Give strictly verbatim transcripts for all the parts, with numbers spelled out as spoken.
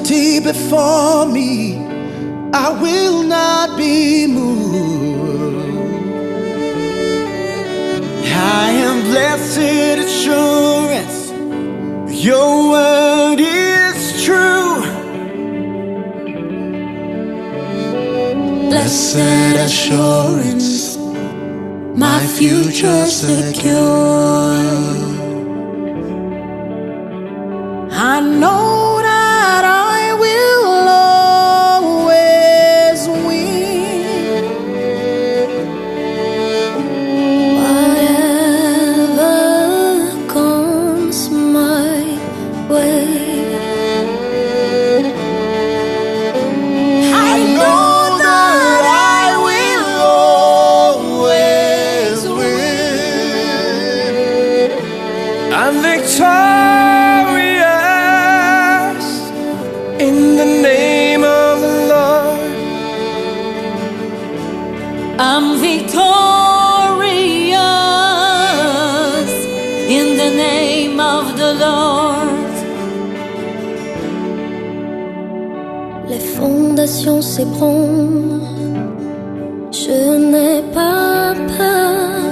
eternity before me, I will not be moved. I am blessed assurance, your word is true. Blessed assurance, my future secure. I know that I will always win. Whatever comes my way, I know that I will always win. I'm victorious in the name of the Lord. I'm victorious in the name of the Lord. Les fondations s'ébranlent, je n'ai pas peur.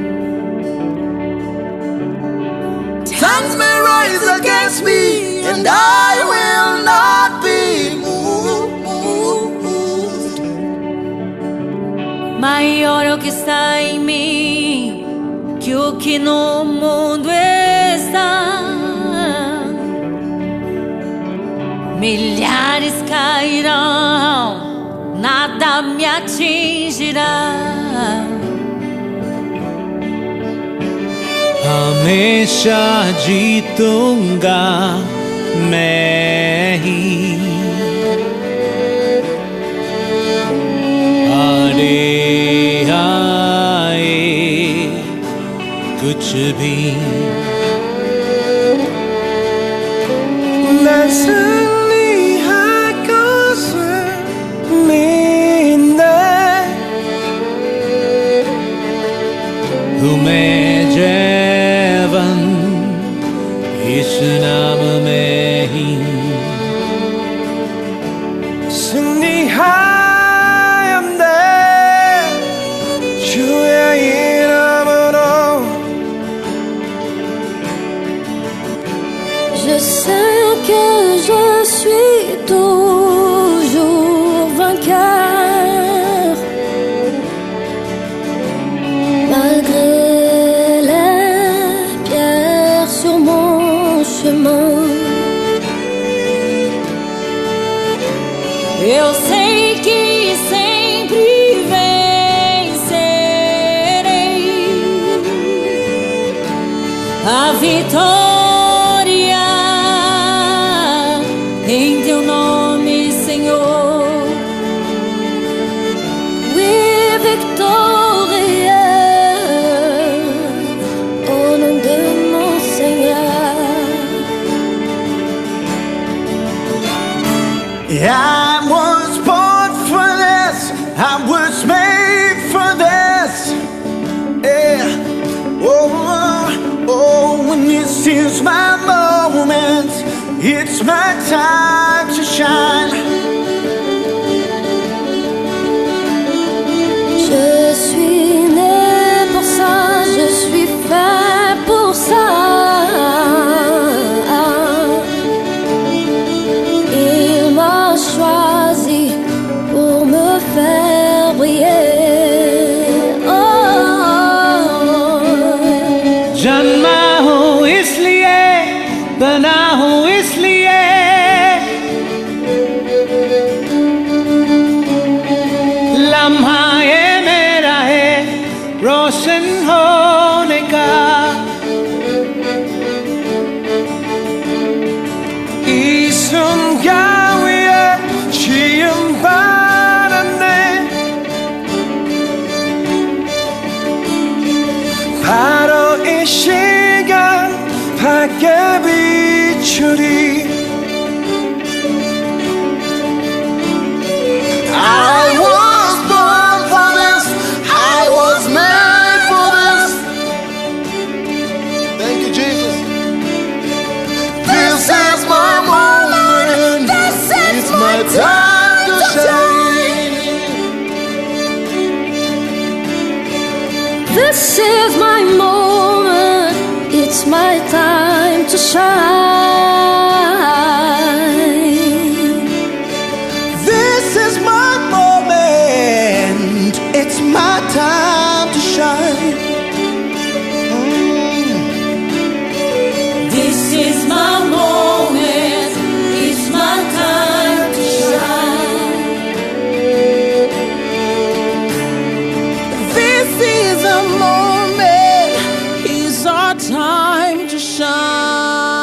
Tongues may rise against me, and I will not be moved. Maior é o que está em mim que o que no mundo está. Milhares cairão, nada me atingirá. हमेशा जीतूंगा मैं ही। आड़े आए कुछ भी मैं जैवन इस नाम में ही Je sais que je suis toujours vainqueur, malgré les pierres sur mon chemin. Eu sei que sempre vencerei. A vitória em teu nome, Senhor. Oui, victorieux au nom de mon Seigneur. I was born for this, I was made for this. Yeah. Oh, oh, and this is my moment, it's my time to shine. Je suis né pour ça, je suis fait pour ça. Il m'a choisi pour me faire briller. Oh, जन्मा हूँ इसलिए बना हूँ इसलिए is my moment. It's my time to shine. This is my moment. It's my time to shine. Mm. This is my moment. It's my time to shine. This is a moment. It's our time to shine.